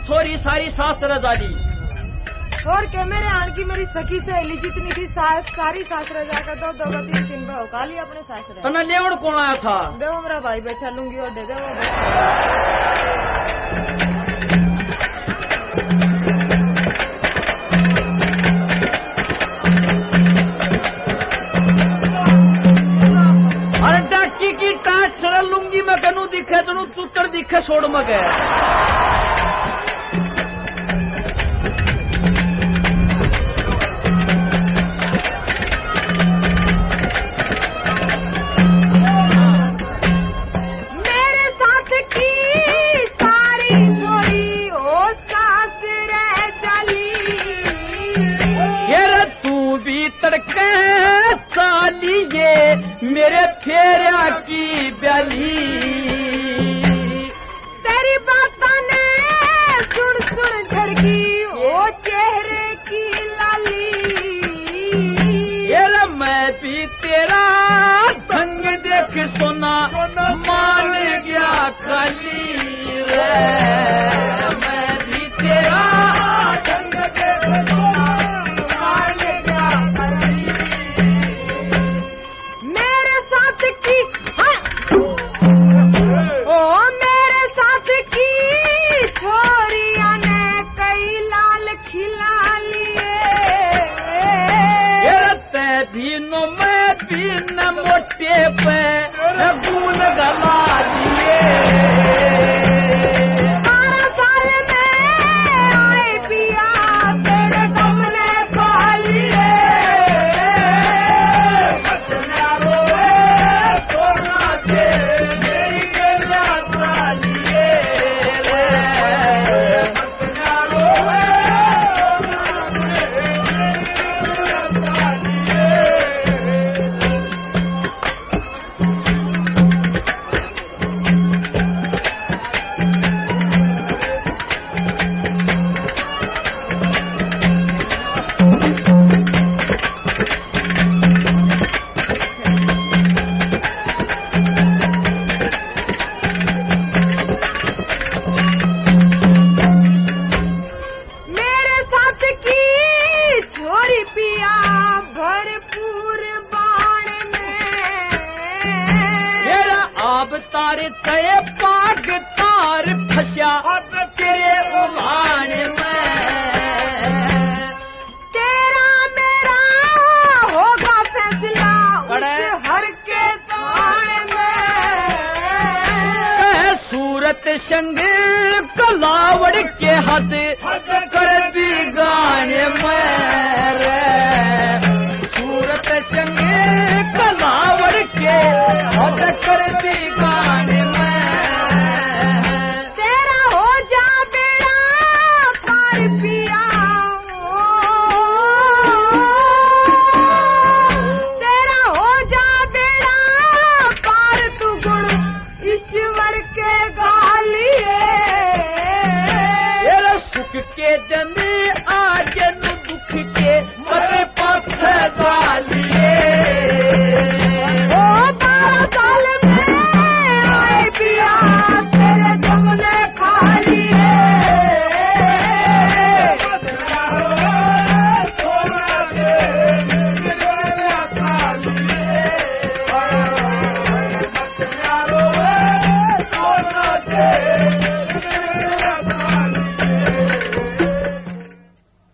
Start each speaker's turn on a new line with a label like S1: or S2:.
S1: छोरी सारी सास रजाली
S2: और के मेरे आन की मेरी सखी सहेली जितनी थी सारी सास रजा कर दो 2-3 भाव काली अपने सास रजा।
S1: तना लेवड़ कौन आया था?
S2: देखो मेरा भाई बैठा लूंगी और दे दे वो
S1: अरे डाकी की टाट सड़ लूंगी मैं कनू दिखे तनु चुतर दिखे छोड़ मगे चालिए मेरे फेरा की ब्याली
S2: तेरी बातों ने सुन सुन झड़की ओ चेहरे की लाली
S1: यार मैं भी तेरा ढंग देख सुना मान गया खाली रे मैं भी तेरा ढंग देख सुना मान गया खाली मैं भी न मोटे पे गुन गला लिए
S2: 12 साल में आए पिया तेरे कमले पा लिए
S1: सोना के मेरी गला पा लिए तारे तय पाग तार फंसा तेरे उलान में
S2: तेरा मेरा होगा फैसला हर के थाने में
S1: सूरत संग कलावड़ के हाथ कर दी गाने में सूरत संग कलावड़ के हाथ कर दी गाने में
S2: तेरा हो जा बेड़ा पार पिया तेरा हो जा बेड़ा पार तू गुण ईश्वर के गालिए
S1: सुख के जमी आज दुख के मरे पाछ जालिए